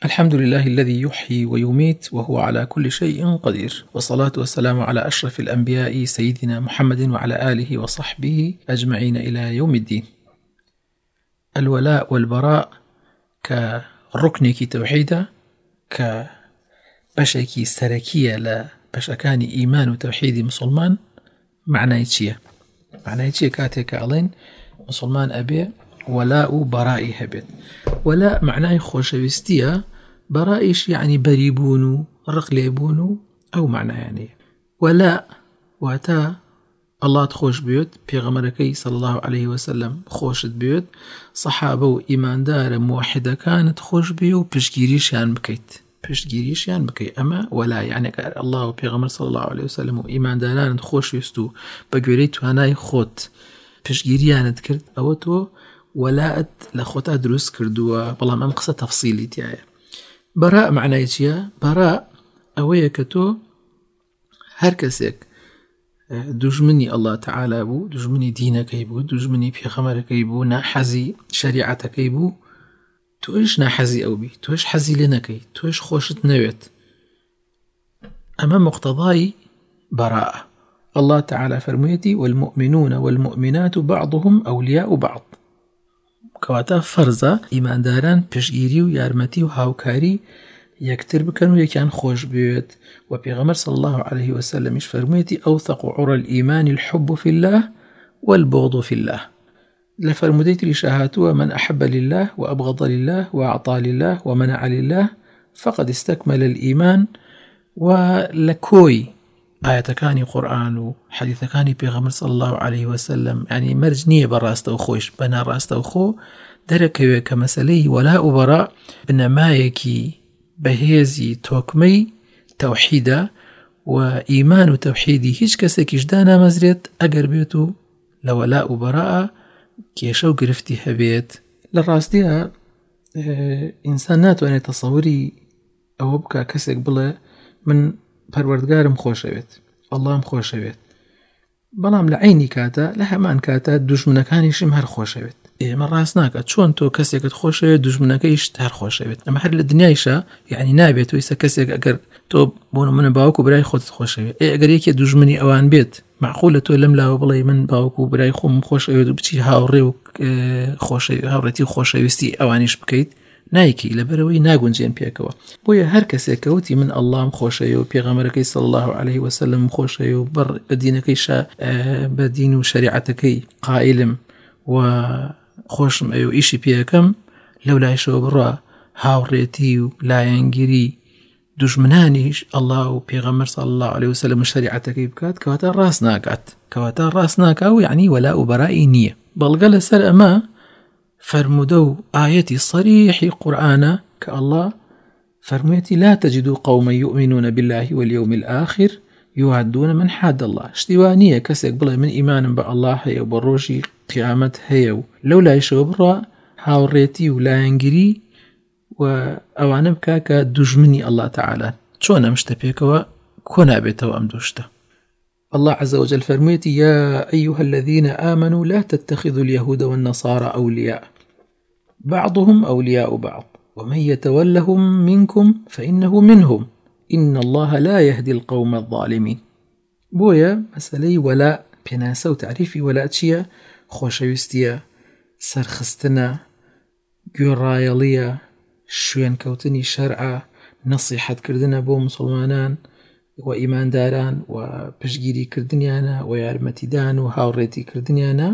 الحمد لله الذي يحيي ويميت وهو على كل شيء قدير، والصلاة والسلام على أشرف الأنبياء سيدنا محمد وعلى آله وصحبه أجمعين إلى يوم الدين. الولاء والبراء كركنك توحيدا كبشكي سركية لبشكان إيمان وتوحيد مسلمان معناه كاتك ألين مسلمان أبي ولاء برائي هبت. ولاء معناه خوشويستية، برائش يعني بريبونو رقليبونو أو معناه يعني ولاء واتا الله تخوش بيوت بيغمركي صلى الله عليه وسلم خوشت بيوت صحابة وإيمان دار موحدة كانت خوش بيو بشجيريشان بكيت أما ولا يعني الله وبيغمر صلى الله عليه وسلم وإيمان داران خوش يستو بقريت هناي خوت بشجيريان تكرت أوتو ولاءت لخوتا دروس كردوا بلا ما قصة تفصيلي تاعي. براء معناه چیە؟ براء ئەوەیە کە تۆ هەر کەسێک دوژمنی الله تعالى بوو، دوژمنی دینەکەی بوو، دوژمنی پێغەمبەرەکەی بوو، ناحەزی شریعەتەکەی بوو، تۆش ناحەزی ئەو بی، تۆش حەزی لێ نەکەی، تۆش خۆشت نەوێت. ئەمە مقتضای براء. الله تعالى فرموویەتی والمؤمنون والمؤمنات بعضهم أولياء بعض. کەواتە فەرزە ئیمانداران پشگیری و یارمەتی و هاوکاری یەکتر بکەن و یەکیان خۆش بێت. و پێغەمبەر صلى الله عليه وسلم فەرموویەتی أوثق عرى الإيمان الحب في الله والبغض في الله. لفرمودەی شهاتوا من أحب لله وأبغض لله وأعطى لله ومنع لله فقد استكمل الإيمان. ولكوي آياتكاني قرآن وحديثكاني بيغمر صلى الله عليه وسلم يعني مرجنية براستو خوش بنا راستو خو دركوه كمسالي ولاء وبراء بنمايكي بهيزي توكمي توحيدا وإيمان وتوحيدي هيش كسك جدانا مزريت أقر بيتو لولاء وبراء كيشو قرفتي هبيت للراستيها إنسانات وأنا تصوري أو بكا كسك بلا من پەروەردگارم خۆشەوێت، ئەڵڵام خۆشەوێت، بەڵام لە عینی کاتە لە هەمان کاتە دوژمنەکانیشم هەر خۆشەوێت. ئێمە ڕاست ناکات چۆن تۆ کەسێکت خۆشەوێت دوژمنەکەیش هەر خۆشەوێت. ئەمە هەر لە دنیایشە یعنی نابێت ویسە کەسێک ئەگەر تۆ بۆ منە باوک و برای خۆت خۆشەوێت ئەگەر یەکێ دوژمنی ئەوان بێت معقولە تۆ لەم لاوە بڵێ من باوک و برای خۆم خۆشەوێت و بچی هاوڕێ و هاوڕێتی و خۆشەویستی ئەوانیش بکەیت نایکی لەبەرەوەی ناگونجێن پێکەوە. بۆیە هەر کەسێک کەوتی من ئەڵڵام خۆشەوێ و پێغەمبەرەکەی صلی الله عليه وسلم خۆشەوێ و بە دینەکەی بە دین و شریعەتەکەی قائلم و خۆشم ئەوێ و ئیشی پێەکەم لەو لایشەوە بڕوا هاوڕێتی و لایەنگیری دوژمنانیش الله و پێغەمبەر صلی الله عليه وسلم شریعەتەکەی بکات کەواتە ڕاست ناکات و یعنی وەلا و بەرایی نییە. بەڵگە لەسەر ئەمە فرمودو آيتي صريح قرآن كالله فرميتي لا تجد قوما يؤمنون بالله واليوم الآخر يوعدون من حاد الله. اشتوانية كسيك بلا من إيمان بالله هيو بالروشي قيامت هيو لولا يشو برا هاوريتي ولا ينجري وأوانم كاكا دجمني الله تعالى شونا مشتبيك وكونا بيتو أمدوشتا. الله عز وجل فرميتي يا أيها الذين آمنوا لا تتخذوا اليهود والنصارى أولياء بعضهم أولياء بعض ومن يتولهم منكم فإنه منهم إن الله لا يهدي القوم الظالمين. بويا مسألة ولاء بناسة وتعريفي ولاء تشيا خوشويستيا سرخستنا جرايالية شوين كوتني شرعة نصيحة كردنا بو مسلمانان وإيمان داران وبشجيري كردنيانا ويارمتي دان وهاوريتي كردنيانا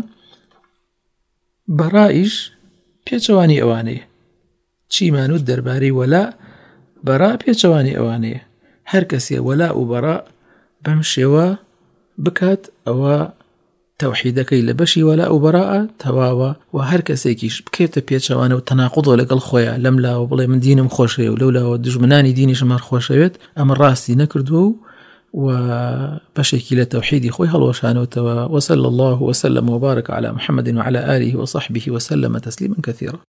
برائش بيچواني أواني چی مانوت دەربارەی وەلا بەرا پێچەوانی ئەوانەیە هەر کەسێ وەلا و بەرا بەم شێوە بکات ئەوە تەوحیدەکەی لە بەشی وەلا و بەراە تەواوە و هەر کەسێکیش بکێتە پێچەوانە و تەناقوضۆ لەگەڵ خۆیان لەم لاوە بڵێ من دینم خۆشەوێ و لەو لاوە دژمنانی دینیشم هەر خۆشەوێت ئەمە ڕاستی نەکردووە و بەشێکی لە تەوحیدی خۆی هەڵوەشانەوەتەوە. وصلى الله وسلم وبارك على محمد وعلى آله وصحبه وسلم تسليما كثيرا.